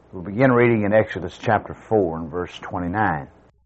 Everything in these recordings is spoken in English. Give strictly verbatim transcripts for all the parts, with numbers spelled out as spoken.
We'll begin reading in Exodus chapter four and verse twenty-nine.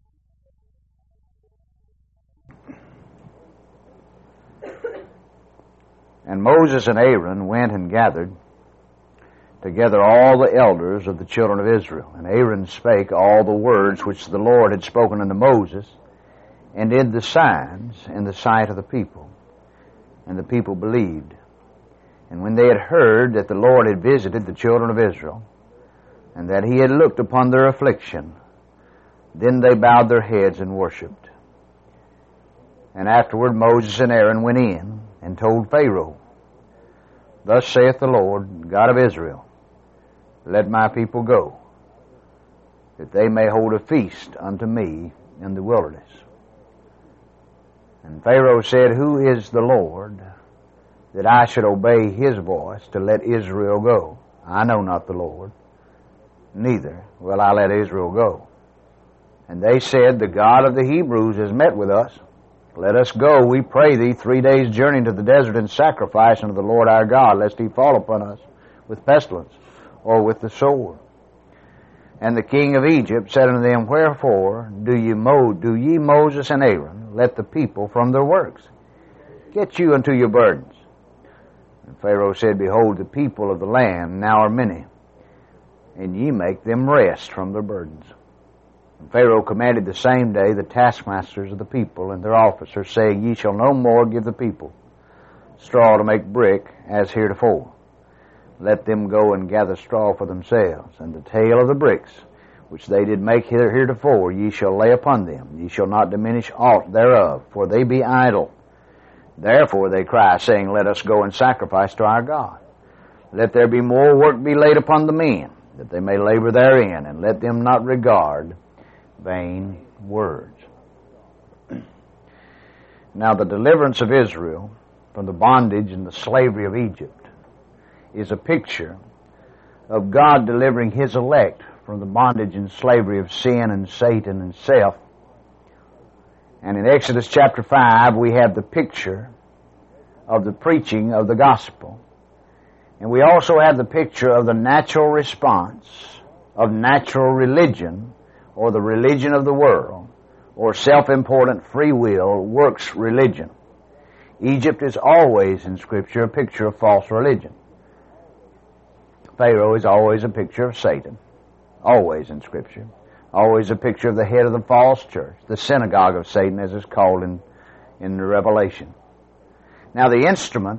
And Moses and Aaron went and gathered together all the elders of the children of Israel. And Aaron spake all the words which the Lord had spoken unto Moses, and did the signs in the sight of the people. And the people believed. And when they had heard that the Lord had visited the children of Israel, and that he had looked upon their affliction, then they bowed their heads and worshipped. And afterward Moses and Aaron went in and told Pharaoh, Thus saith the Lord, God of Israel, Let my people go, that they may hold a feast unto me in the wilderness. And Pharaoh said, Who is the Lord, that I should obey his voice to let Israel go? I know not the Lord, neither will I let Israel go. And they said, The God of the Hebrews has met with us. Let us go, we pray thee, three days' journey into the desert, and sacrifice unto the Lord our God, lest he fall upon us with pestilence, or with the sword. And the king of Egypt said unto them, Wherefore do ye, Mo- do ye Moses and Aaron let the people from their works? Get you unto your burdens. And Pharaoh said, Behold, the people of the land now are many, and ye make them rest from their burdens. And Pharaoh commanded the same day the taskmasters of the people and their officers, saying, Ye shall no more give the people straw to make brick as heretofore. Let them go and gather straw for themselves, and the tale of the bricks which they did make heretofore ye shall lay upon them. Ye shall not diminish aught thereof, for they be idle. Therefore they cry, saying, Let us go and sacrifice to our God. Let there be more work be laid upon the men, that they may labor therein, and let them not regard vain words. Now the deliverance of Israel from the bondage and the slavery of Egypt is a picture of God delivering his elect from the bondage and slavery of sin and Satan and self. And in Exodus chapter five we have the picture of the preaching of the gospel. And we also have the picture of the natural response of natural religion, or the religion of the world, or self-important free will works religion. Egypt is always in Scripture a picture of false religion. Pharaoh is always a picture of Satan, always in Scripture. Always a picture of the head of the false church, the synagogue of Satan, as it's called in, in the Revelation. Now the instrument,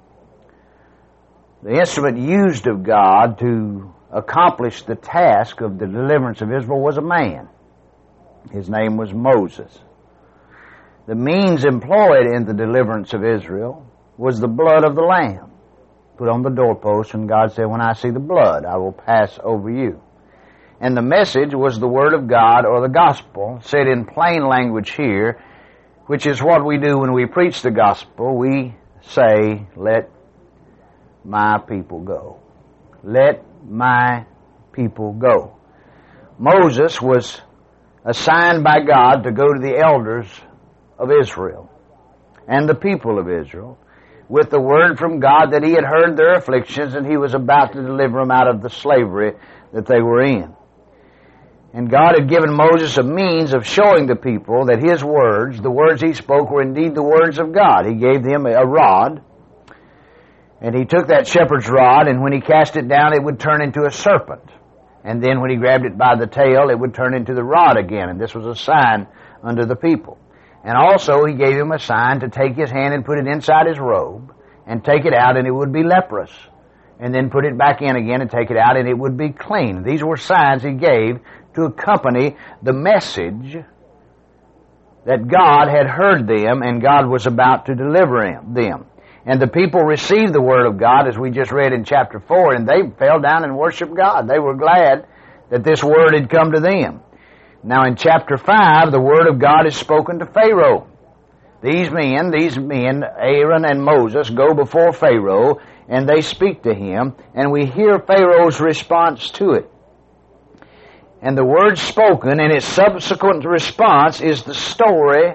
the instrument used of God to accomplish the task of the deliverance of Israel was a man. His name was Moses. The means employed in the deliverance of Israel was the blood of the Lamb, put on the doorpost, and God said, When I see the blood, I will pass over you. And the message was the Word of God, or the gospel, said in plain language here, which is what we do when we preach the gospel. We say, Let my people go. Let my people go. Moses was assigned by God to go to the elders of Israel and the people of Israel with the word from God that he had heard their afflictions, and he was about to deliver them out of the slavery that they were in. And God had given Moses a means of showing the people that his words, the words he spoke, were indeed the words of God. He gave them a rod, and he took that shepherd's rod, and when he cast it down, it would turn into a serpent. And then when he grabbed it by the tail, it would turn into the rod again, and this was a sign unto the people. And also he gave him a sign to take his hand and put it inside his robe, and take it out, and it would be leprous. And then put it back in again and take it out, and it would be clean. These were signs he gave to accompany the message that God had heard them, and God was about to deliver them. And the people received the Word of God, as we just read in chapter four, and they fell down and worshiped God. They were glad that this Word had come to them. Now in chapter five, the Word of God is spoken to Pharaoh. These men, these men, Aaron and Moses, go before Pharaoh, and they speak to him, and we hear Pharaoh's response to it. And the word spoken and its subsequent response is the story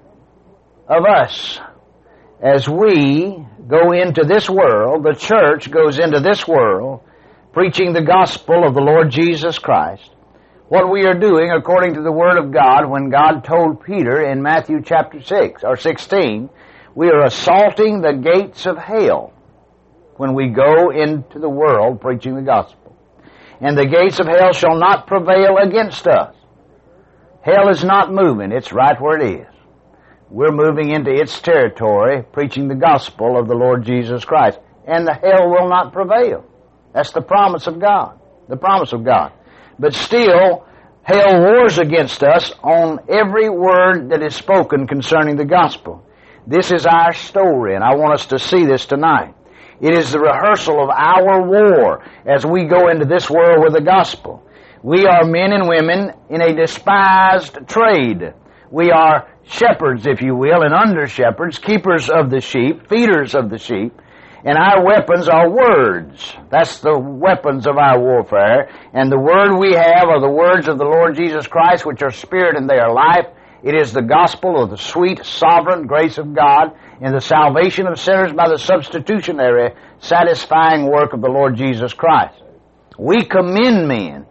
of us. As we go into this world, the church goes into this world preaching the gospel of the Lord Jesus Christ. What we are doing according to the Word of God, when God told Peter in Matthew chapter six or sixteen, we are assaulting the gates of hell when we go into the world preaching the gospel. And the gates of hell shall not prevail against us. Hell is not moving. It's right where it is. We're moving into its territory, preaching the gospel of the Lord Jesus Christ. And the hell will not prevail. That's the promise of God. The promise of God. But still, hell wars against us on every word that is spoken concerning the gospel. This is our story, and I want us to see this tonight. It is the rehearsal of our war as we go into this world with the gospel. We are men and women in a despised trade. We are shepherds, if you will, and under-shepherds, keepers of the sheep, feeders of the sheep, and our weapons are words. That's the weapons of our warfare. And the word we have are the words of the Lord Jesus Christ, which are spirit and they are life. It is the gospel of the sweet, sovereign grace of God in the salvation of sinners by the substitutionary, satisfying work of the Lord Jesus Christ. We commend men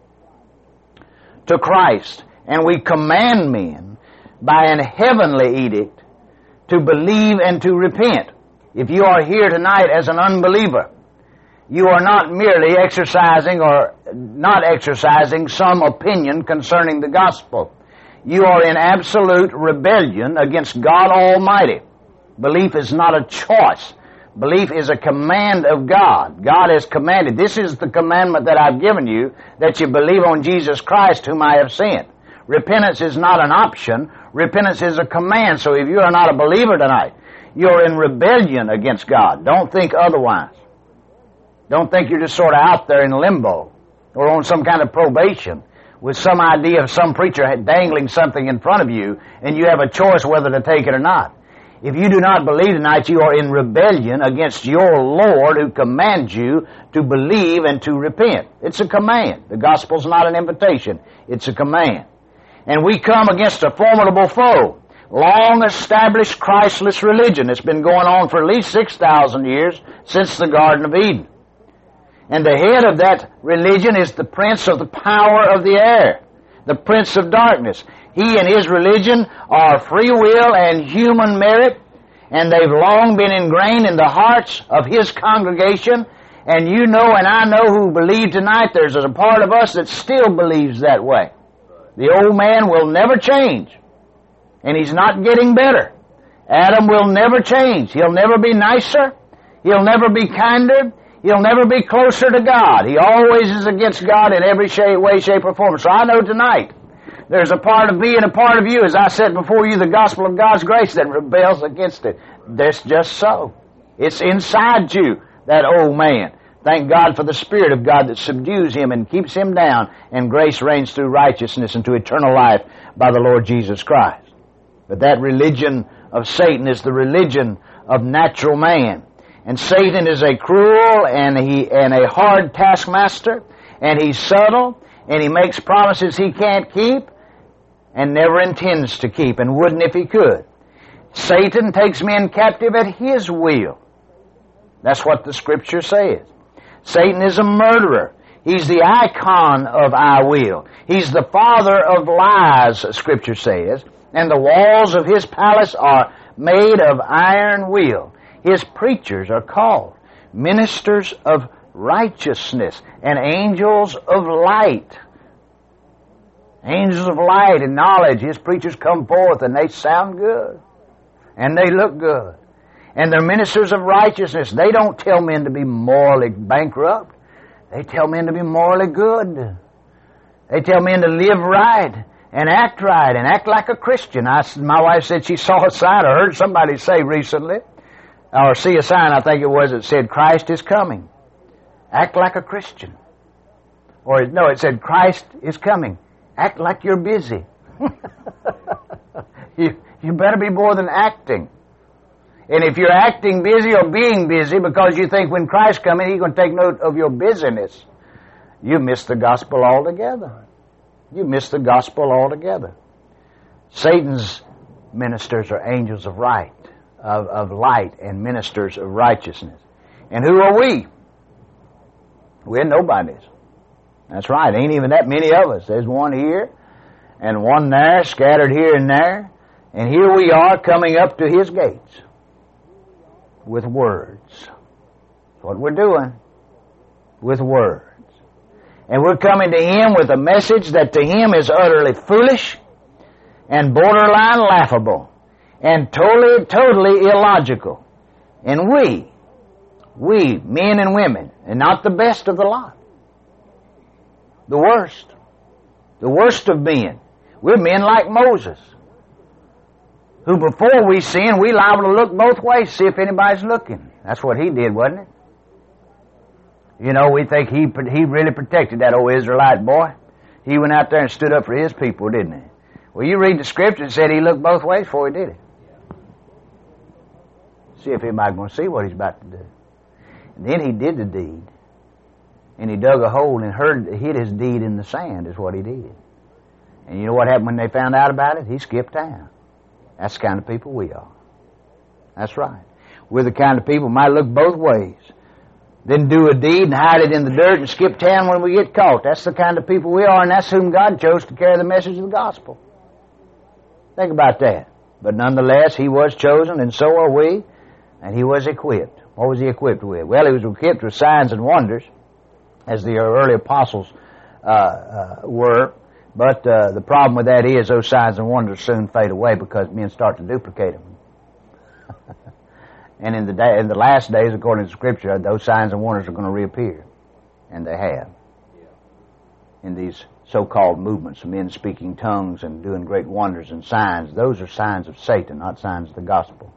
to Christ, and we command men by an heavenly edict to believe and to repent. If you are here tonight as an unbeliever, you are not merely exercising or not exercising some opinion concerning the gospel. You are in absolute rebellion against God Almighty. Belief is not a choice. Belief is a command of God. God has commanded. This is the commandment that I've given you, that you believe on Jesus Christ whom I have sent. Repentance is not an option. Repentance is a command. So if you are not a believer tonight, you're in rebellion against God. Don't think otherwise. Don't think you're just sort of out there in limbo or on some kind of probation with some idea of some preacher dangling something in front of you and you have a choice whether to take it or not. If you do not believe tonight, you are in rebellion against your Lord who commands you to believe and to repent. It's a command. The gospel's not an invitation. It's a command. And we come against a formidable foe. Long-established Christless religion. It's been going on for at least six thousand years since the Garden of Eden. And the head of that religion is the prince of the power of the air, the prince of darkness. He and his religion are free will and human merit, and they've long been ingrained in the hearts of his congregation. And you know and I know who believe tonight, there's a part of us that still believes that way. The old man will never change. And he's not getting better. Adam will never change. He'll never be nicer. He'll never be kinder. He'll never be closer to God. He always is against God in every shape, way, shape, or form. So I know tonight there's a part of me and a part of you, as I said before you, the gospel of God's grace that rebels against it. That's just so. It's inside you, that old man. Thank God for the Spirit of God that subdues him and keeps him down, and grace reigns through righteousness into eternal life by the Lord Jesus Christ. But that religion of Satan is the religion of natural man. And Satan is a cruel and he and a hard taskmaster, and he's subtle, and he makes promises he can't keep and never intends to keep, and wouldn't if he could. Satan takes men captive at his will. That's what the Scripture says. Satan is a murderer. He's the icon of I will. He's the father of lies, Scripture says. And the walls of his palace are made of iron will. His preachers are called ministers of righteousness and angels of light. Angels of light and knowledge. His preachers come forth and they sound good. And they look good. And they're ministers of righteousness. They don't tell men to be morally bankrupt. They tell men to be morally good. They tell men to live right and act right and act like a Christian. I, my wife said she saw a sign, or heard somebody say recently, or see a sign, I think it was, that said, Christ is coming. Act like a Christian. Or, no, it said, Christ is coming. Act like you're busy. you, you better be more than acting. And if you're acting busy or being busy because you think when Christ's coming, he's going to take note of your busyness, you miss the gospel altogether. You miss the gospel altogether. Satan's ministers are angels of right, of, of light, and ministers of righteousness. And who are we? We're nobodies. That's right. Ain't even that many of us. There's one here and one there, scattered here and there. And here we are coming up to His gates with words. That's what we're doing. With words. And we're coming to Him with a message that to Him is utterly foolish and borderline laughable and totally, totally illogical. And we, we, men and women, and not the best of the lot, the worst, the worst of men. We're men like Moses, who before we sin, we liable to look both ways, see if anybody's looking. That's what he did, wasn't it? You know, we think he he really protected that old Israelite boy. He went out there and stood up for his people, didn't he? Well, you read the scripture, it said he looked both ways before he did it. See if anybody's going to see what he's about to do. And then he did the deed. And he dug a hole and heard, hid his deed in the sand is what he did. And you know what happened when they found out about it? He skipped town. That's the kind of people we are. That's right. We're the kind of people who might look both ways. Then do a deed and hide it in the dirt and skip town when we get caught. That's the kind of people we are, and that's whom God chose to carry the message of the gospel. Think about that. But nonetheless, He was chosen, and so are we, and He was equipped. What was He equipped with? Well, He was equipped with signs and wonders, as the early apostles uh, uh, were. But uh, the problem with that is those signs and wonders soon fade away because men start to duplicate them. And in the day, in the last days, according to Scripture, those signs and wonders are going to reappear. And they have. In these so-called movements of men speaking tongues and doing great wonders and signs, those are signs of Satan, not signs of the gospel.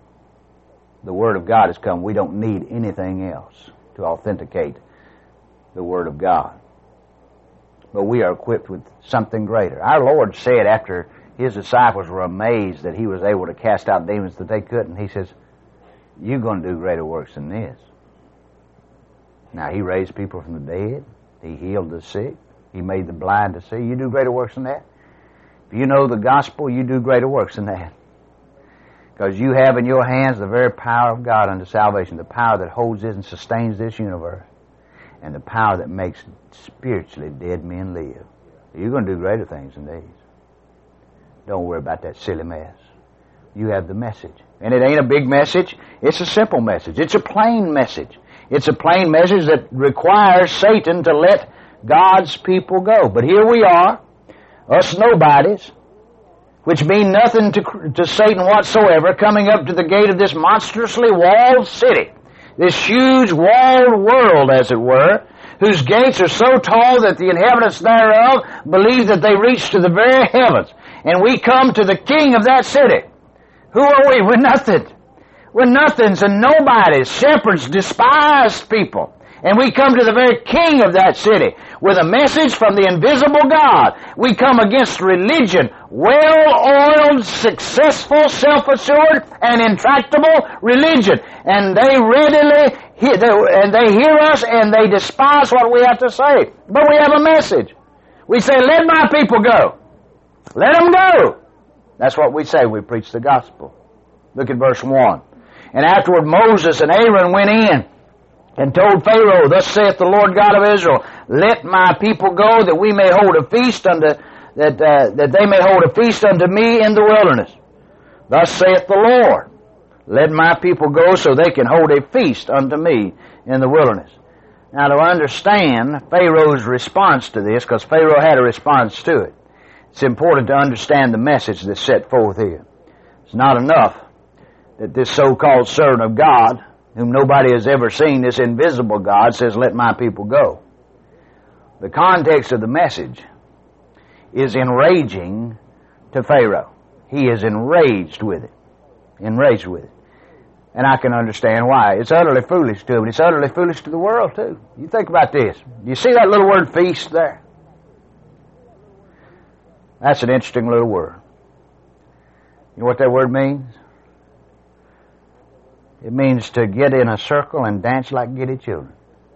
The Word of God has come. We don't need anything else to authenticate the Word of God. But we are equipped with something greater. Our Lord said after His disciples were amazed that He was able to cast out demons that they couldn't, He says, you're going to do greater works than this. Now, He raised people from the dead. He healed the sick. He made the blind to see. You do greater works than that. If you know the gospel, you do greater works than that. Because you have in your hands the very power of God unto salvation, the power that holds this and sustains this universe, and the power that makes spiritually dead men live. You're going to do greater things than these. Don't worry about that silly mess. You have the message. And it ain't a big message. It's a simple message. It's a plain message. It's a plain message that requires Satan to let God's people go. But here we are, us nobodies, which mean nothing to, to Satan whatsoever, coming up to the gate of this monstrously walled city, this huge walled world, as it were, whose gates are so tall that the inhabitants thereof believe that they reach to the very heavens. And we come to the king of that city. Who are we? We're nothing. We're nothings and nobodies, shepherds, despised people. And we come to the very king of that city with a message from the invisible God. We come against religion, well-oiled, successful, self-assured, and intractable religion. And they readily hear, and they hear us and they despise what we have to say. But we have a message. We say, let my people go. Let them go. That's what we say. We preach the gospel. Look at verse one. And afterward Moses and Aaron went in and told Pharaoh, thus saith the Lord God of Israel, let my people go that we may hold a feast unto, that, uh, that they may hold a feast unto me in the wilderness. Thus saith the Lord, let my people go so they can hold a feast unto me in the wilderness. Now to understand Pharaoh's response to this, because Pharaoh had a response to it, it's important to understand the message that's set forth here. It's not enough that this so-called servant of God, whom nobody has ever seen, this invisible God, says, let my people go. The context of the message is enraging to Pharaoh. He is enraged with it. Enraged with it. And I can understand why. It's utterly foolish to him. It's utterly foolish to the world, too. You think about this. Do you see that little word feast there? That's an interesting little word. You know what that word means? It means to get in a circle and dance like giddy children.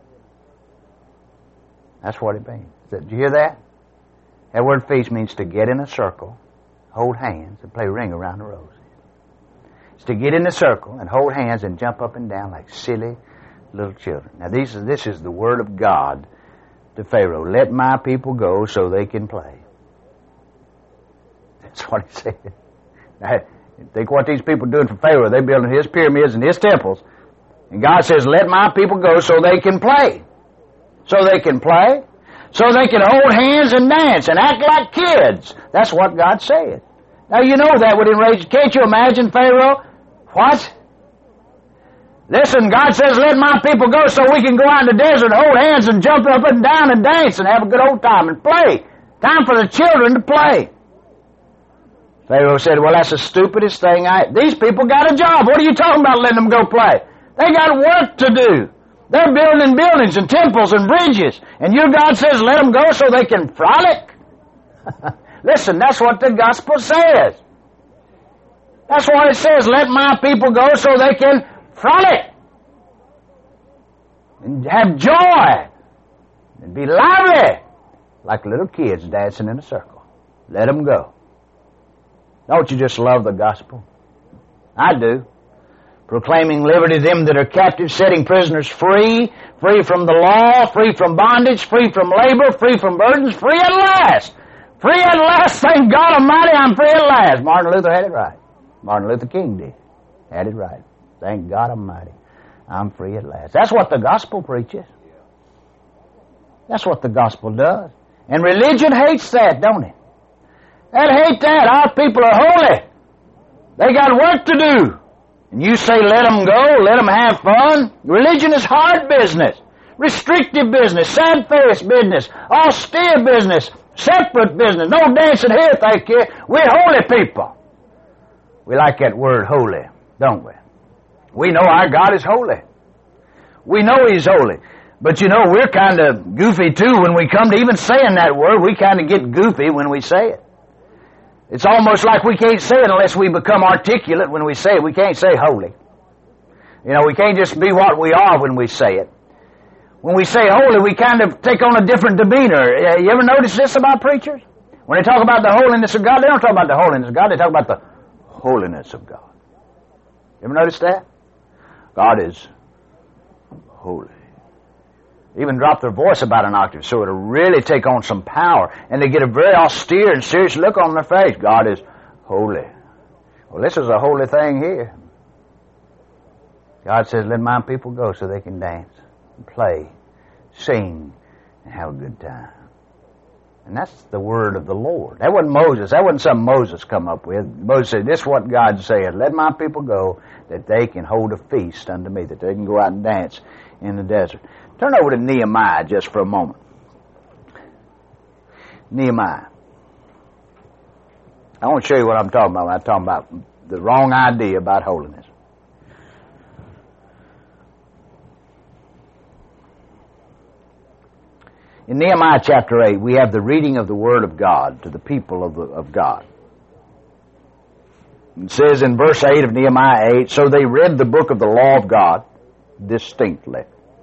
That's what it means. Did you hear that? That word feast means to get in a circle, hold hands, and play ring around the roses. It's to get in a circle and hold hands and jump up and down like silly little children. Now this is, this is the word of God to Pharaoh. Let my people go so they can play. That's what he said. Now, think what these people are doing for Pharaoh. They're building his pyramids and his temples. And God says, let my people go so they can play. So they can play. So they can hold hands and dance and act like kids. That's what God said. Now you know that would enrage. Can't you imagine Pharaoh? What? Listen, God says, let my people go so we can go out in the desert, hold hands and jump up and down and dance and have a good old time and play. Time for the children to play. Pharaoh said, well, that's the stupidest thing I... These people got a job. What are you talking about letting them go play? They got work to do. They're building buildings and temples and bridges. And your God says, let them go so they can frolic? Listen, that's what the gospel says. That's what it says. Let my people go so they can frolic. And have joy. And be lively. Like little kids dancing in a circle. Let them go. Don't you just love the gospel? I do. Proclaiming liberty to them that are captive, setting prisoners free, free from the law, free from bondage, free from labor, free from burdens, free at last. Free at last, thank God Almighty, I'm free at last. Martin Luther had it right. Martin Luther King did. Had it right. Thank God Almighty, I'm free at last. That's what the gospel preaches. That's what the gospel does. And religion hates that, don't it? They hate that. Our people are holy. They got work to do. And you say let them go, let them have fun. Religion is hard business, restrictive business, sad-faced business, austere business, separate business. No dancing here, thank you. We're holy people. We like that word holy, don't we? We know our God is holy. We know He's holy. But you know, we're kind of goofy too when we come to even saying that word. We kind of get goofy when we say it. It's almost like we can't say it unless we become articulate when we say it. We can't say holy. You know, we can't just be what we are when we say it. When we say holy, we kind of take on a different demeanor. You ever notice this about preachers? When they talk about the holiness of God, they don't talk about the holiness of God, they talk about the holiness of God. You ever notice that? God is holy. Even drop their voice about an octave so it'll really take on some power, and they get a very austere and serious look on their face. God is holy. Well, this is a holy thing here. God says, let my people go so they can dance and play, sing, and have a good time. And that's the word of the Lord. That wasn't Moses. That wasn't something Moses come up with. Moses said, this is what God said. Let my people go that they can hold a feast unto me, that they can go out and dance in the desert. Turn over to Nehemiah just for a moment. Nehemiah. I want to show you what I'm talking about when I'm talking about the wrong idea about holiness. In Nehemiah chapter eight, we have the reading of the Word of God to the people of, the, of God. It says in verse eight of Nehemiah eight, so they read the book of the law of God distinctly,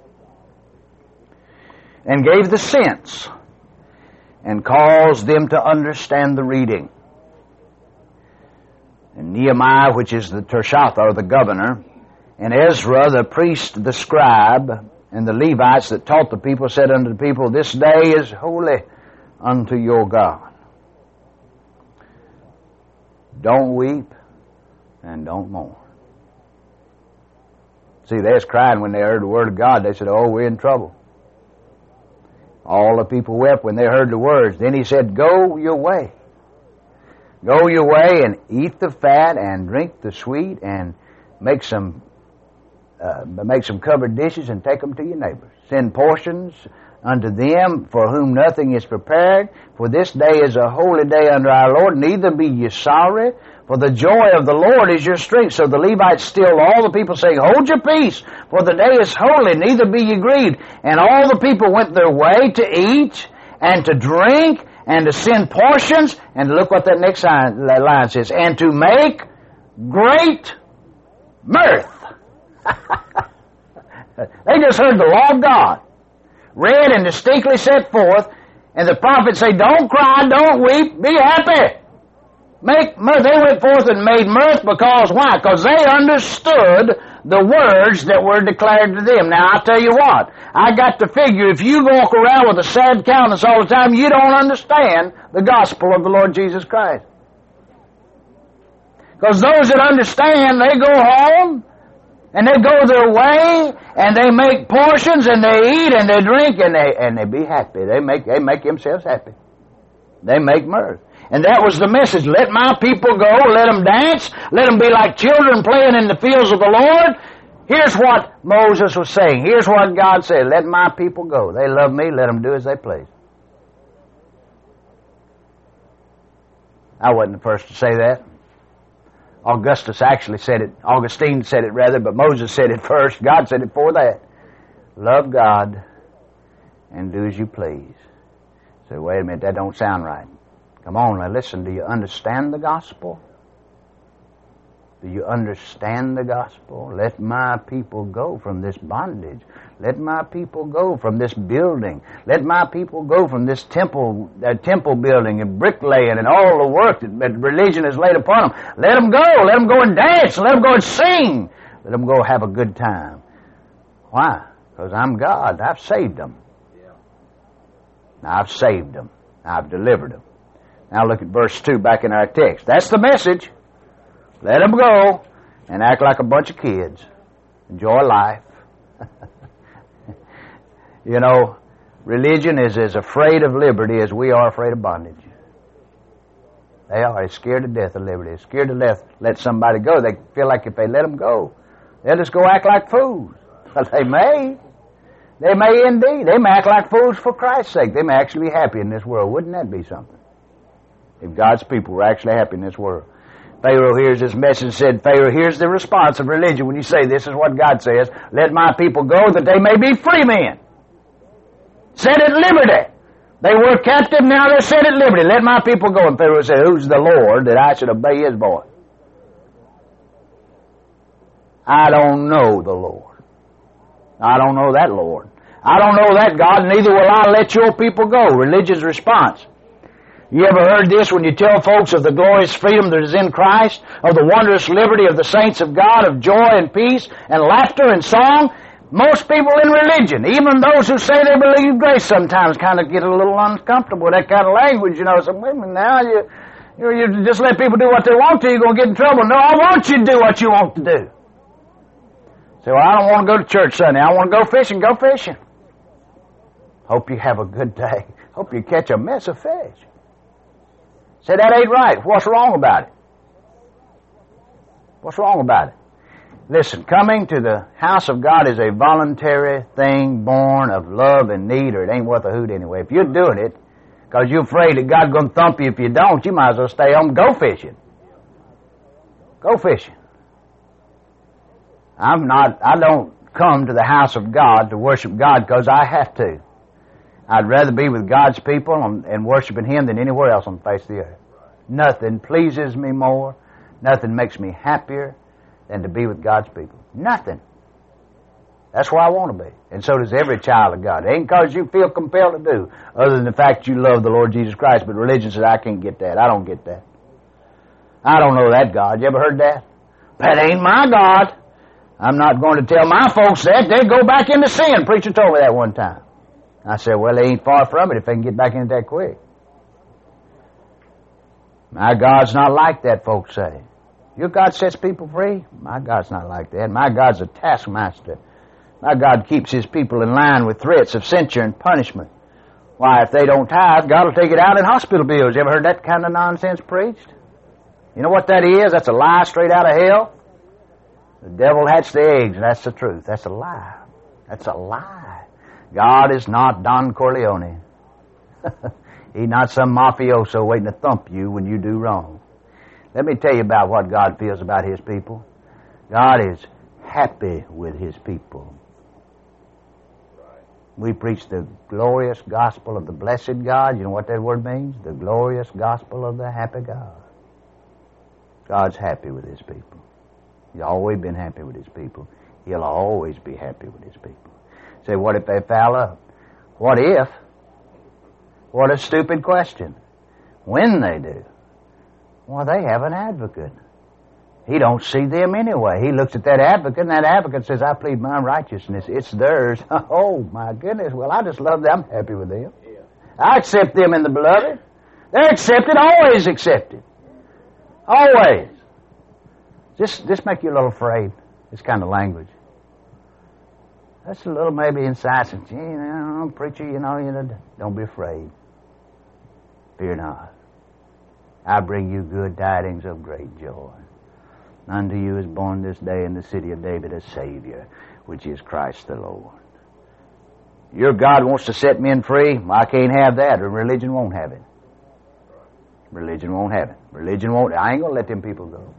and gave the sense, and caused them to understand the reading. And Nehemiah, which is the Tershatha, or the governor, and Ezra, the priest, the scribe, and the Levites that taught the people, said unto the people, this day is holy unto your God. Don't weep and don't mourn. See, they was crying when they heard the word of God. They said, oh, we're in trouble. All the people wept when they heard the words. Then he said, go your way. Go your way and eat the fat and drink the sweet and make some uh, make some covered dishes and take them to your neighbors. Send portions unto them for whom nothing is prepared. For this day is a holy day unto our Lord. Neither be ye sorry, for the joy of the Lord is your strength. So the Levites stilled all the people, saying, hold your peace, for the day is holy, neither be ye grieved. And all the people went their way to eat and to drink and to send portions. And look what that next line says, and to make great mirth. They just heard the law of God read and distinctly set forth, and the prophets say, don't cry, don't weep, be happy. Make mirth. They went forth and made mirth because, why? Because they understood the words that were declared to them. Now, I'll tell you what, I got to figure if you walk around with a sad countenance all the time, you don't understand the gospel of the Lord Jesus Christ. Because those that understand, they go home, and they go their way, and they make portions, and they eat, and they drink, and they and they be happy. They make they make themselves happy. They make mirth. And that was the message. Let my people go. Let them dance. Let them be like children playing in the fields of the Lord. Here's what Moses was saying. Here's what God said. Let my people go. They love me. Let them do as they please. I wasn't the first to say that. Augustus actually said it. Augustine said it rather, but Moses said it first. God said it before that. Love God and do as you please. Say, wait a minute, that don't sound right. Come on, now listen, do you understand the gospel? Do you understand the gospel? Let my people go from this bondage. Let my people go from this building. Let my people go from this temple uh, temple building and bricklaying and all the work that, that religion has laid upon them. Let them go. Let them go and dance. Let them go and sing. Let them go have a good time. Why? Because I'm God. I've saved them. Now, I've saved them. I've delivered them. Now look at verse two back in our text. That's the message. Let them go and act like a bunch of kids. Enjoy life. You know, religion is as afraid of liberty as we are afraid of bondage. They are. They're scared to death of liberty. They're scared to let, let somebody go. They feel like if they let them go, they'll just go act like fools. But they may. They may indeed. They may act like fools for Christ's sake. They may actually be happy in this world. Wouldn't that be something? If God's people were actually happy in this world. Pharaoh hears this message and said, Pharaoh, here's the response of religion when you say this is what God says. Let my people go that they may be free men. Set at liberty. They were captive, now they're set at liberty. Let my people go. And Pharaoh said, who's the Lord that I should obey his voice? I don't know the Lord. I don't know that Lord. I don't know that God, neither will I let your people go. Religion's response. You ever heard this when you tell folks of the glorious freedom that is in Christ, of the wondrous liberty of the saints of God, of joy and peace and laughter and song? Most people in religion, even those who say they believe grace, sometimes kind of get a little uncomfortable with that kind of language. You know, so wait a minute now, you, you, you just let people do what they want to, you're going to get in trouble. No, I want you to do what you want to do. Say, well, I don't want to go to church Sunday. I want to go fishing. Go fishing. Hope you have a good day. Hope you catch a mess of fish. Say, that ain't right. What's wrong about it? What's wrong about it? Listen, coming to the house of God is a voluntary thing born of love and need, or it ain't worth a hoot anyway. If you're doing it because you're afraid that God's going to thump you if you don't, you might as well stay home and go fishing. Go fishing. I'm not, I don't come to the house of God to worship God because I have to. I'd rather be with God's people and, and worshiping Him than anywhere else on the face of the earth. Nothing pleases me more, nothing makes me happier than to be with God's people. Nothing. That's where I want to be. And so does every child of God. It ain't because you feel compelled to do, other than the fact you love the Lord Jesus Christ. But religion says, I can't get that. I don't get that. I don't know that God. You ever heard that? That ain't my God. I'm not going to tell my folks that. They go back into sin. Preacher told me that one time. I said, well, they ain't far from it if they can get back into that quick. My God's not like that, folks say. Your God sets people free? My God's not like that. My God's a taskmaster. My God keeps His people in line with threats of censure and punishment. Why, if they don't tithe, God will take it out in hospital bills. You ever heard that kind of nonsense preached? You know what that is? That's a lie straight out of hell. The devil hatched the eggs, and that's the truth. That's a lie. That's a lie. God is not Don Corleone. He's not some mafioso waiting to thump you when you do wrong. Let me tell you about what God feels about His people. God is happy with His people. We preach the glorious gospel of the blessed God. You know what that word means? The glorious gospel of the happy God. God's happy with His people. He's always been happy with His people. He'll always be happy with His people. Say, what if they foul up? What if? What a stupid question. When they do. Well, they have an advocate. He don't see them anyway. He looks at that advocate, and that advocate says, I plead my righteousness. It's theirs. Oh, my goodness. Well, I just love them. I'm happy with them. Yeah. I accept them in the beloved. They're accepted, always accepted. Always. Just, just make you a little afraid, this kind of language. That's a little maybe incisive. You know, preacher, you know, you know, don't be afraid. Fear not. I bring you good tidings of great joy. Unto you is born this day in the city of David a Savior, which is Christ the Lord. Your God wants to set men free. Well, I can't have that, or religion won't have it. Religion won't have it. Religion won't. I ain't going to let them people go.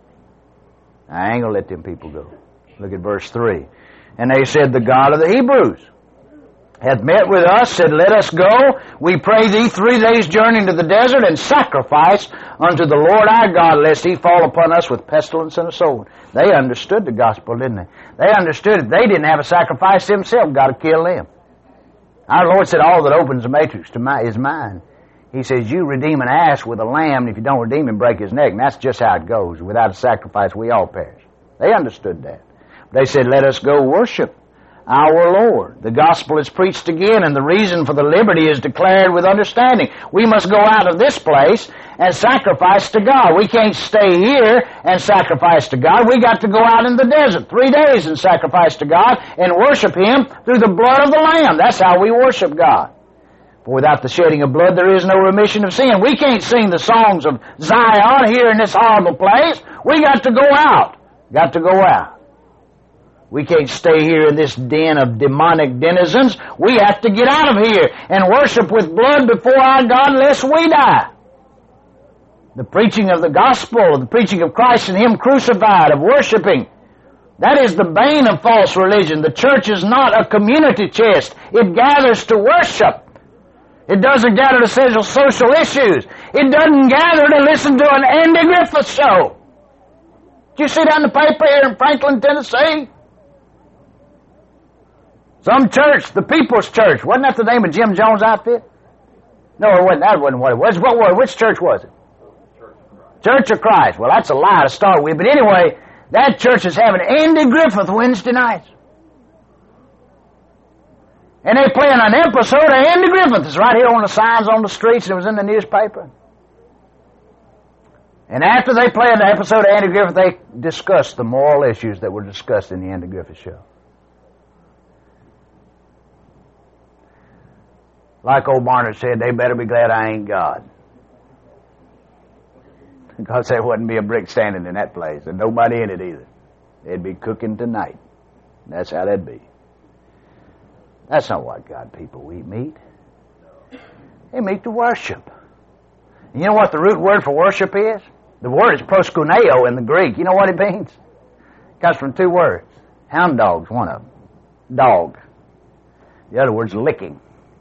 I ain't going to let them people go. Look at verse three. And they said, the God of the Hebrews hath met with us, said, let us go, we pray thee, three days' journey into the desert, and sacrifice unto the Lord our God, lest he fall upon us with pestilence and a sword. They understood the gospel, didn't they? They understood if they didn't have a sacrifice themselves, God would kill them. Our Lord said, all that opens the matrix to my, is mine. He says, you redeem an ass with a lamb, and if you don't redeem him, break his neck. And that's just how it goes. Without a sacrifice, we all perish. They understood that. They said, let us go worship our Lord. The gospel is preached again, and the reason for the liberty is declared with understanding. We must go out of this place and sacrifice to God. We can't stay here and sacrifice to God. We got to go out in the desert three days and sacrifice to God and worship him through the blood of the Lamb. That's how we worship God. For without the shedding of blood, there is no remission of sin. We can't sing the songs of Zion here in this horrible place. We got to go out. Got to go out. We can't stay here in this den of demonic denizens. We have to get out of here and worship with blood before our God lest we die. The preaching of the gospel, the preaching of Christ and him crucified, of worshiping, that is the bane of false religion. The church is not a community chest. It gathers to worship. It doesn't gather to settle social issues. It doesn't gather to listen to an Andy Griffith show. Did you see that in the paper here in Franklin, Tennessee? Some church, the People's Church. Wasn't that the name of Jim Jones' outfit? No, it wasn't. That wasn't what it was. What was? Which church was it? Church of Christ. Church of Christ. Well, that's a lie to start with. But anyway, that church is having Andy Griffith Wednesday nights. And they're playing an episode of Andy Griffith. It's right here on the signs on the streets, and it was in the newspaper. And after they play an episode of Andy Griffith, they discuss the moral issues that were discussed in the Andy Griffith show. Like old Barnard said, they better be glad I ain't God. Because there wouldn't be a brick standing in that place, and nobody in it either. They'd be cooking tonight. That's how that'd be. That's not what God people eat meat. They meet to worship. And you know what the root word for worship is? The word is proskuneo in the Greek. You know what it means? It comes from two words. Hound dog's one of them. Dog. The other word's licking.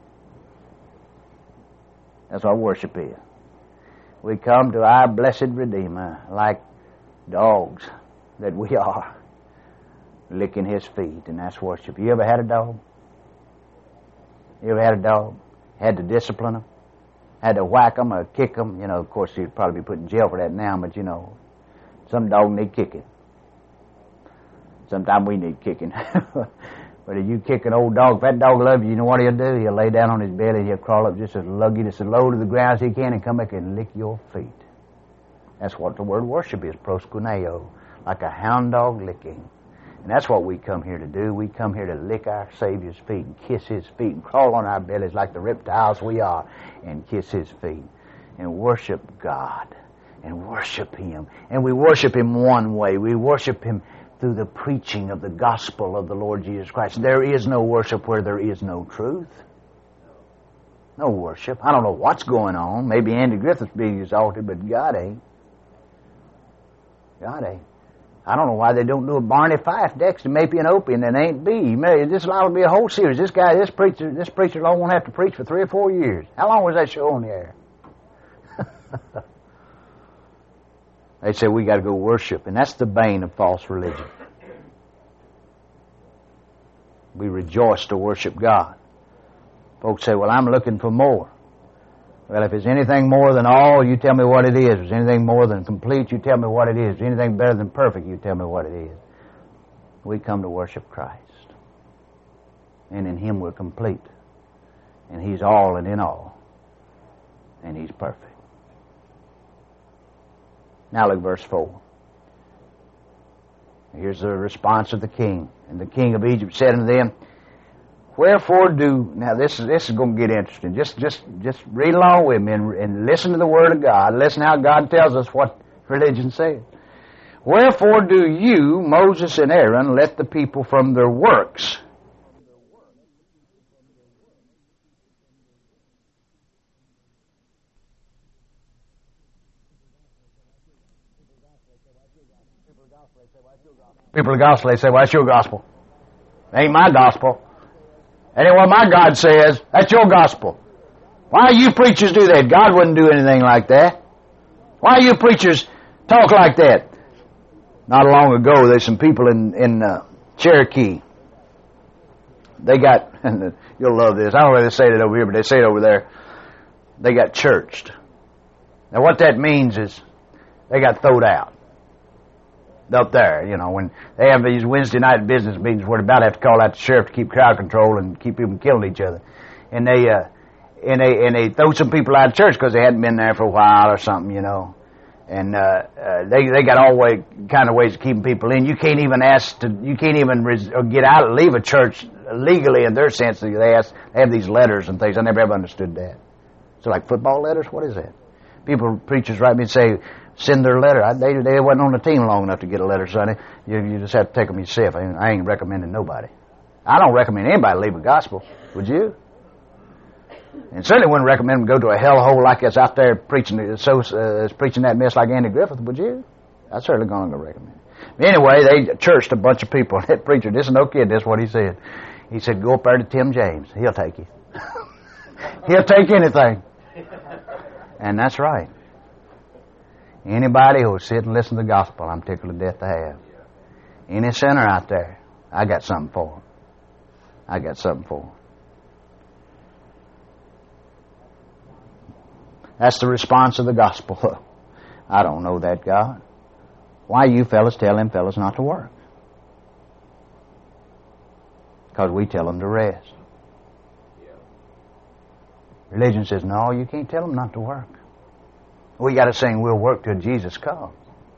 That's what worship is. We come to our blessed Redeemer like dogs that we are, licking his feet, and that's worship. You ever had a dog? You ever had a dog? Had to discipline them? Had to whack them or kick them? You know, of course, you'd probably be put in jail for that now, but you know, some dog need kicking. Sometimes we need kicking. But if you kick an old dog, if that dog loves you, you know what he'll do? He'll lay down on his belly and he'll crawl up just as luggage, as low to the ground as he can and come back and lick your feet. That's what the word worship is, proskuneo, like a hound dog licking. And that's what we come here to do. We come here to lick our Savior's feet and kiss his feet and crawl on our bellies like the reptiles we are and kiss his feet and worship God and worship him. And we worship him one way. We worship him through the preaching of the gospel of the Lord Jesus Christ. There is no worship where there is no truth. No worship. I don't know what's going on. Maybe Andy Griffith's being exalted, but God ain't. God ain't. I don't know why they don't do a Barney Fife next to maybe an Opie and then ain't B. This will be a whole series. This guy, this preacher, this preacher long won't have to preach for three or four years. How long was that show on the air? They say we got to go worship, and that's the bane of false religion. We rejoice to worship God. Folks say, well, I'm looking for more. Well, if it's anything more than all, you tell me what it is. If it's anything more than complete, you tell me what it is. If it's anything better than perfect, you tell me what it is. We come to worship Christ. And in Him we're complete. And He's all and in all. And He's perfect. Now look at verse four. Here's the response of the king. And the king of Egypt said unto them, wherefore do... Now this is this is going to get interesting. Just just just read along with me and, and listen to the Word of God. Listen how God tells us what religion says. Wherefore do you, Moses and Aaron, let the people from their works... People of the gospel, they say, well, that's your gospel. It ain't my gospel. That ain't what my God says. That's your gospel. Why you preachers do that? God wouldn't do anything like that. Why you preachers talk like that? Not long ago, there's some people in, in uh, Cherokee. They got, and you'll love this, I don't know whether they say it over here, but they say it over there. They got churched. Now what that means is they got throwed out. Up there, you know, when they have these Wednesday night business meetings where they about have to call out the sheriff to keep crowd control and keep people from killing each other, and they uh, and they and they throw some people out of church because they hadn't been there for a while or something, you know, and uh, uh, they they got all way kind of ways of keeping people in. You can't even ask to, you can't even res- or get out and leave a church legally in their sense. They ask, they have these letters and things. I never ever understood that. So like football letters, what is that? People, preachers write me and say, send their letter. I, they they wasn't on the team long enough to get a letter, sonny. You, you just have to take them yourself. I ain't, I ain't recommending nobody. I don't recommend anybody leave a gospel. Would you? And certainly wouldn't recommend them go to a hellhole like that's out there preaching so uh, preaching that mess like Andy Griffith. Would you? I certainly going to recommend it. But anyway, they churched a bunch of people. That preacher, this is no kid. That's what he said. He said, "Go up there to Tim James. He'll take you. He'll take anything." And that's right. Anybody who'll sit and listen to the gospel, I'm tickled to death to have. Any sinner out there, I got something for him. I got something for him. That's the response of the gospel. I don't know that God. Why you fellas tell them fellas not to work? Because we tell them to rest. Religion says, no, you can't tell them not to work. We got to sing, we'll work till Jesus comes.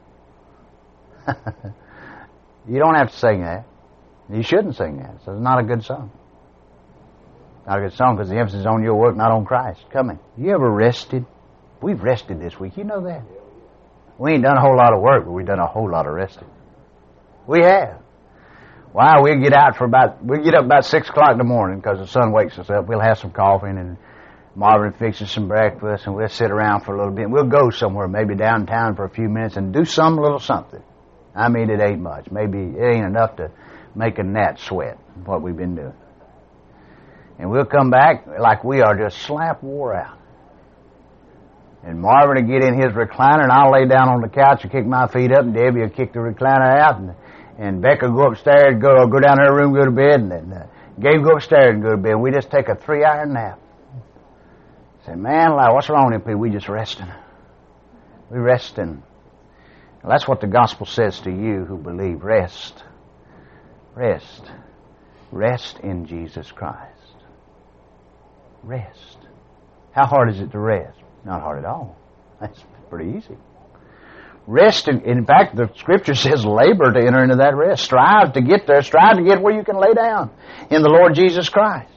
You don't have to sing that. You shouldn't sing that. So it's not a good song. Not a good song because the emphasis is on your work, not on Christ coming. You ever rested? We've rested this week. You know that. We ain't done a whole lot of work, but we've done a whole lot of resting. We have. Why? We'll get out for about, we'll get up about six o'clock in the morning because the sun wakes us up. We'll have some coffee and Marvin fixes some breakfast, and we'll sit around for a little bit. We'll go somewhere, maybe downtown for a few minutes, and do some little something. I mean, it ain't much. Maybe it ain't enough to make a gnat sweat, what we've been doing. And we'll come back like we are just slap wore out. And Marvin will get in his recliner, and I'll lay down on the couch and kick my feet up, and Debbie will kick the recliner out, and, and Becca will go upstairs, go go down her room, go to bed, and then uh, Gabe will go upstairs and go to bed. We just take a three-hour nap. Say, man, like, what's wrong with people? We just resting. We resting. Well, that's what the gospel says to you who believe. Rest. Rest. Rest in Jesus Christ. Rest. How hard is it to rest? Not hard at all. That's pretty easy. Rest, in, in fact, the scripture says labor to enter into that rest. Strive to get there. Strive to get where you can lay down in the Lord Jesus Christ.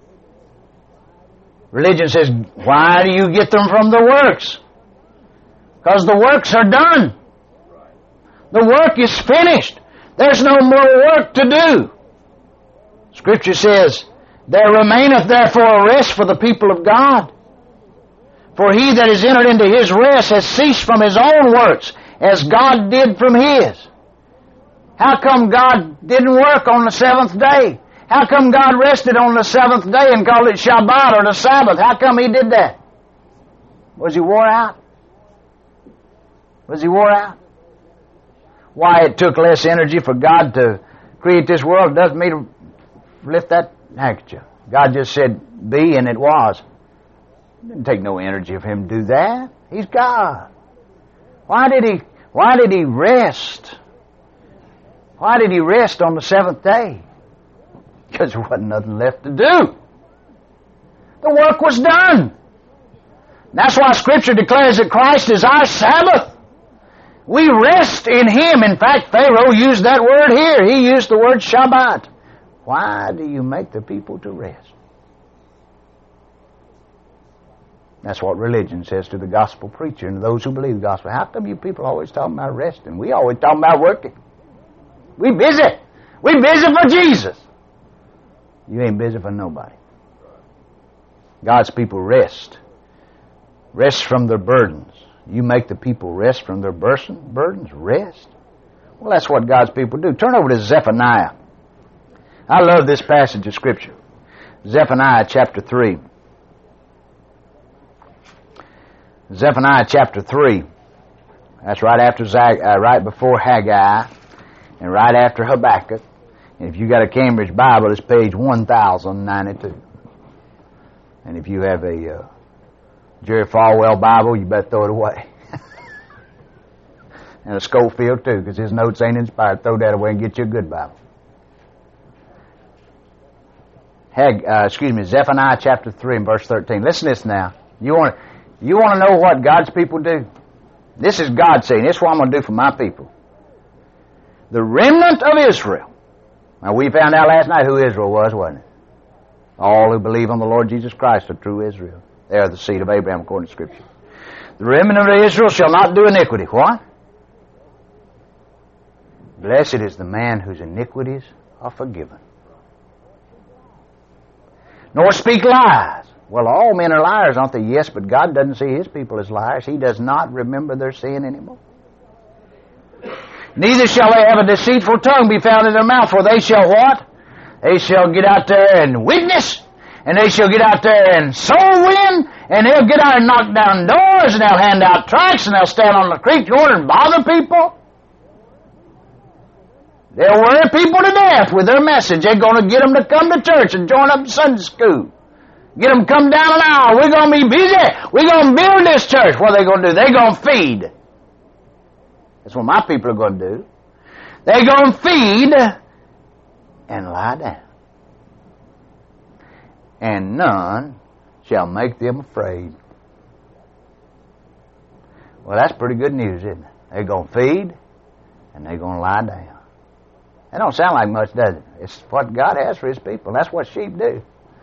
Religion says, why do you get them from the works? Because the works are done. The work is finished. There's no more work to do. Scripture says, there remaineth therefore a rest for the people of God. For he that is entered into his rest has ceased from his own works, as God did from his. How come God didn't work on the seventh day? How come God rested on the seventh day and called it Shabbat or the Sabbath? How come he did that? Was he wore out? Was he wore out? Why it took less energy for God to create this world doesn't mean to lift that handkerchief. God just said, be, and it was. It didn't take no energy of him to do that. He's God. Why did he, why did he rest? Why did he rest on the seventh day? Because there wasn't nothing left to do. The work was done. That's why Scripture declares that Christ is our Sabbath. We rest in Him. In fact, Pharaoh used that word here. He used the word Shabbat. Why do you make the people to rest? That's what religion says to the gospel preacher and those who believe the gospel. How come you people always talking about resting? We always talking about working. We busy. We busy for Jesus. You ain't busy for nobody. God's people rest. Rest from their burdens. You make the people rest from their burden, burdens? Rest? Well, that's what God's people do. Turn over to Zephaniah. I love this passage of Scripture. Zephaniah chapter three. Zephaniah chapter three. That's right after Zag, uh, right before Haggai and right after Habakkuk. And if you got a Cambridge Bible, it's page one thousand ninety-two. And if you have a uh, Jerry Falwell Bible, you better throw it away. And a Schofield too, because his notes ain't inspired. Throw that away and get you a good Bible. Hag, uh, excuse me, Zephaniah chapter three and verse thirteen. Listen to this now. You want you want to know what God's people do? This is God saying, this is what I'm going to do for my people. The remnant of Israel. Now, we found out last night who Israel was, wasn't it? All who believe on the Lord Jesus Christ are true Israel. They are the seed of Abraham according to Scripture. The remnant of Israel shall not do iniquity. What? Blessed is the man whose iniquities are forgiven. Nor speak lies. Well, all men are liars, aren't they? Yes, but God doesn't see His people as liars. He does not remember their sin anymore. Neither shall they have a deceitful tongue be found in their mouth, for they shall what? They shall get out there and witness, and they shall get out there and soul win, and they'll get out and knock down doors, and they'll hand out tracts, and they'll stand on the creek corner and bother people. They'll worry people to death with their message. They're going to get them to come to church and join up in Sunday school. Get them to come down an aisle. We're going to be busy. We're going to build this church. What are they going to do? They're going to feed. That's what my people are going to do. They're going to feed and lie down. And none shall make them afraid. Well, that's pretty good news, isn't it? They're going to feed and they're going to lie down. That don't sound like much, does it? It's what God has for His people. That's what sheep do.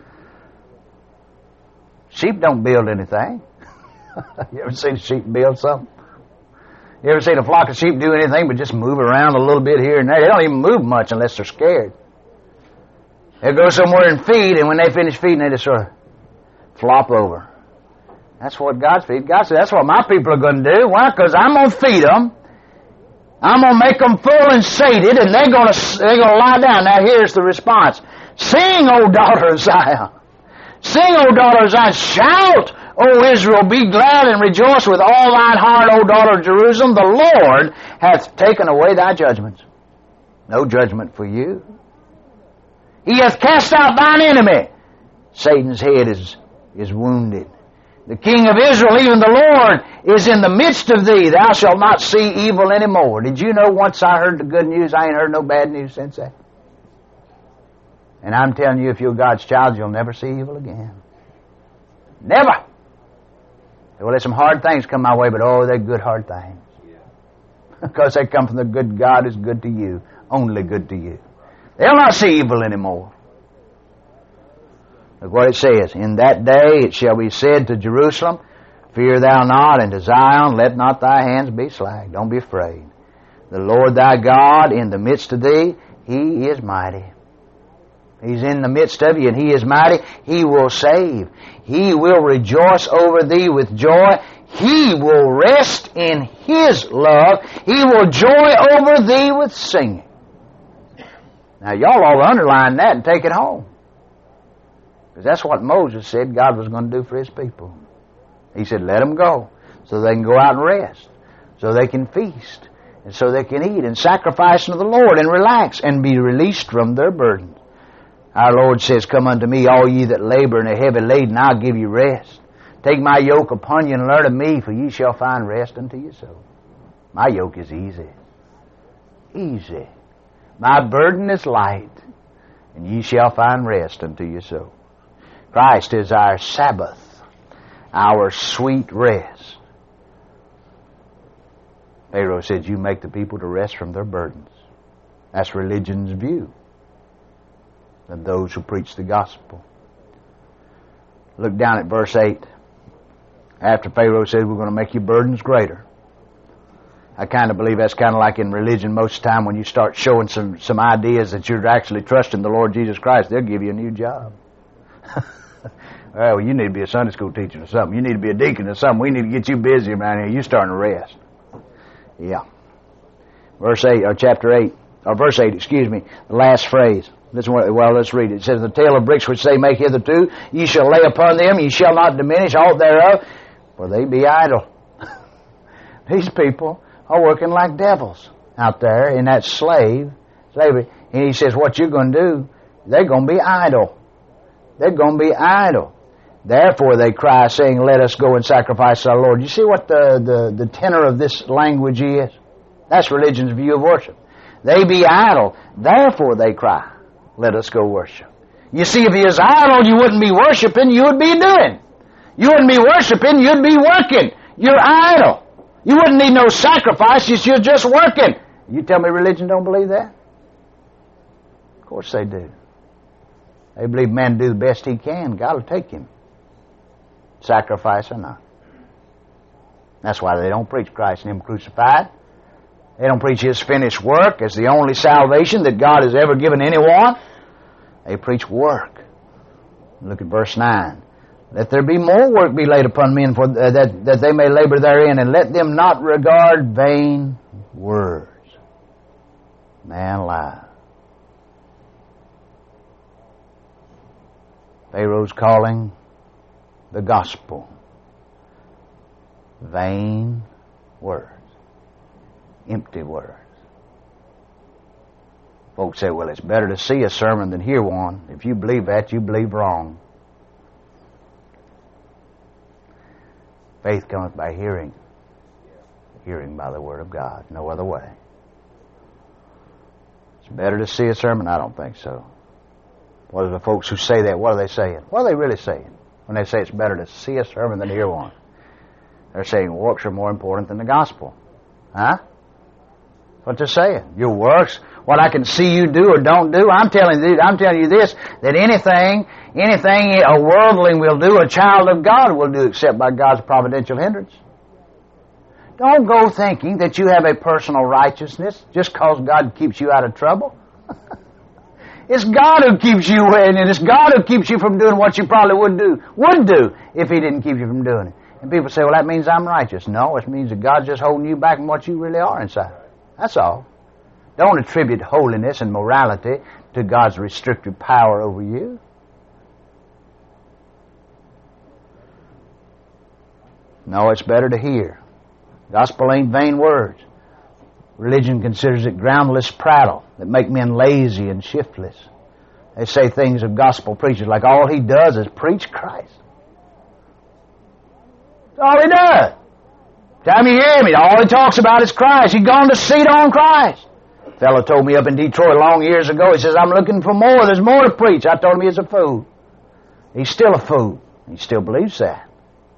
Sheep don't build anything. You ever seen a sheep build something? You ever seen a flock of sheep do anything but just move around a little bit here and there? They don't even move much unless they're scared. They'll go somewhere and feed, and when they finish feeding, they just sort of flop over. That's what God's feed. God said, that's what my people are going to do. Why? Because I'm going to feed them. I'm going to make them full and sated, and they're going to they're going to lie down. Now here's the response. Sing, O daughter of Zion. Sing, O daughter of Zion. Shout, O Israel. Be glad and rejoice with all thine heart, O daughter of Jerusalem. The Lord hath taken away thy judgments. No judgment for you. He hath cast out thine enemy. Satan's head is, is wounded. The King of Israel, even the Lord, is in the midst of thee. Thou shalt not see evil anymore. Did you know once I heard the good news, I ain't heard no bad news since that? And I'm telling you, if you're God's child, you'll never see evil again. Never. Well, there's some hard things come my way, but oh, they're good hard things. Because they come from the good God who's good to you. Only good to you. They'll not see evil anymore. Look what it says. In that day it shall be said to Jerusalem, fear thou not, and to Zion, let not thy hands be slack. Don't be afraid. The Lord thy God in the midst of thee, He is mighty. He's in the midst of you, and He is mighty. He will save. He will rejoice over thee with joy. He will rest in His love. He will joy over thee with singing. Now, y'all ought to underline that and take it home. Because that's what Moses said God was going to do for His people. He said, let them go so they can go out and rest, so they can feast, and so they can eat and sacrifice unto the Lord and relax and be released from their burdens. Our Lord says, come unto me, all ye that labor and are heavy laden, I'll give you rest. Take my yoke upon you and learn of me, for ye shall find rest unto your soul. My yoke is easy. Easy. My burden is light, and ye shall find rest unto your soul. Christ is our Sabbath, our sweet rest. Pharaoh said, you make the people to rest from their burdens. That's religion's view of those who preach the gospel. Look down at verse eight. After Pharaoh said, we're going to make your burdens greater. I kind of believe that's kind of like in religion most of the time when you start showing some, some ideas that you're actually trusting the Lord Jesus Christ, they'll give you a new job. Well, you need to be a Sunday school teacher or something. You need to be a deacon or something. We need to get you busy around here. You're starting to rest. Yeah. Verse eight, or chapter eight, or verse eight, excuse me, the last phrase. Listen, well, let's read it. It says, the tale of bricks which they make hitherto, ye shall lay upon them, ye shall not diminish aught thereof, for they be idle. These people are working like devils out there in that slave, slavery. And he says, what you're going to do, they're going to be idle. They're going to be idle. Therefore they cry, saying, let us go and sacrifice our Lord. You see what the, the, the tenor of this language is? That's religion's view of worship. They be idle. Therefore they cry, let us go worship. You see, if you was idle, you wouldn't be worshiping, you would be doing. You wouldn't be worshiping, you'd be working. You're idle. You wouldn't need no sacrifices, you're just working. You tell me religion don't believe that? Of course they do. They believe man do the best he can, God will take him. Sacrifice or not. That's why they don't preach Christ and Him crucified. They don't preach His finished work as the only salvation that God has ever given anyone. They preach work. Look at verse nine. Let there be more work be laid upon men, for uh, that, that they may labor therein, and let them not regard vain words. Man alive. Pharaoh's calling the gospel vain words. Empty words. Folks say, well, it's better to see a sermon than hear one. If you believe that, you believe wrong. Faith cometh by hearing. Hearing by the word of God. No other way. It's better to see a sermon? I don't think so. What are the folks who say that? What are they saying? What are they really saying when they say it's better to see a sermon than to hear one? They're saying works are more important than the gospel. Huh? What they're saying. Your works, what I can see you do or don't do. I'm telling you, I'm telling you this, that anything, anything a worldling will do, a child of God will do, except by God's providential hindrance. Don't go thinking that you have a personal righteousness just because God keeps you out of trouble. It's God who keeps you in, and it's God who keeps you from doing what you probably would do, would do if He didn't keep you from doing it. And people say, well, that means I'm righteous. No, it means that God's just holding you back from what you really are inside. That's all. Don't attribute holiness and morality to God's restrictive power over you. No, it's better to hear. Gospel ain't vain words. Religion considers it groundless prattle that make men lazy and shiftless. They say things of gospel preachers like all he does is preach Christ. That's all he does. Time you hear him, all he talks about is Christ. He's gone to seat on Christ. A fellow told me up in Detroit long years ago, he says, I'm looking for more. There's more to preach. I told him he's a fool. He's still a fool. He still believes that.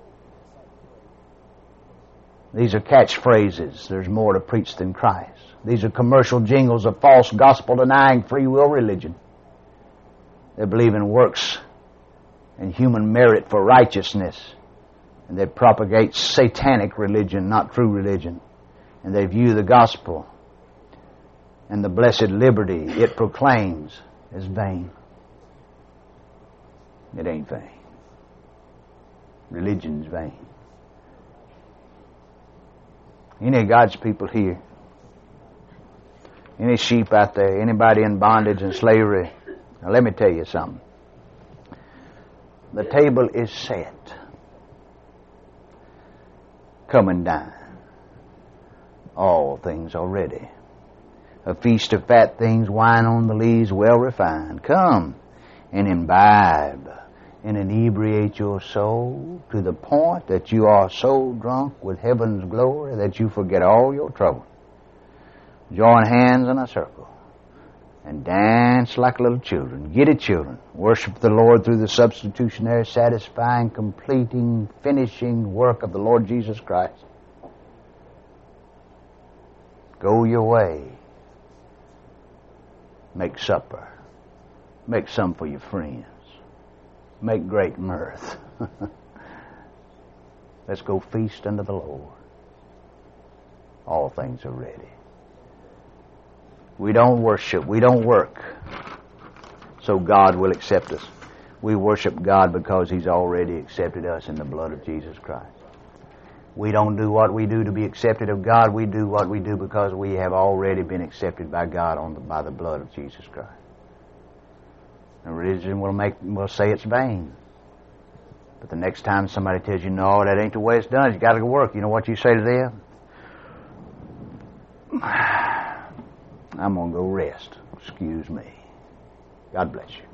These are catchphrases. There's more to preach than Christ. These are commercial jingles of false gospel-denying free will religion. They believe in works and human merit for righteousness. And they propagate satanic religion, not true religion. And they view the gospel and the blessed liberty it proclaims as vain. It ain't vain. Religion's vain. Any of God's people here, any sheep out there, anybody in bondage and slavery, now let me tell you something. The table is set. Come and dine. All things are ready. A feast of fat things, wine on the lees, well refined. Come and imbibe and inebriate your soul to the point that you are so drunk with heaven's glory that you forget all your trouble. Join hands in a circle and dance like little children. Get it, children. Worship the Lord through the substitutionary, satisfying, completing, finishing work of the Lord Jesus Christ. Go your way. Make supper. Make some for your friends. Make great mirth. Let's go feast unto the Lord. All things are ready. We don't worship, we don't work so God will accept us. We worship God because He's already accepted us in the blood of Jesus Christ. We don't do what we do to be accepted of God. We do what we do because we have already been accepted by God on the, by the blood of Jesus Christ. And religion will make will say it's vain. But the next time somebody tells you, no, that ain't the way it's done, you got to go work, you know what you say to them? I'm going to go rest. Excuse me. God bless you.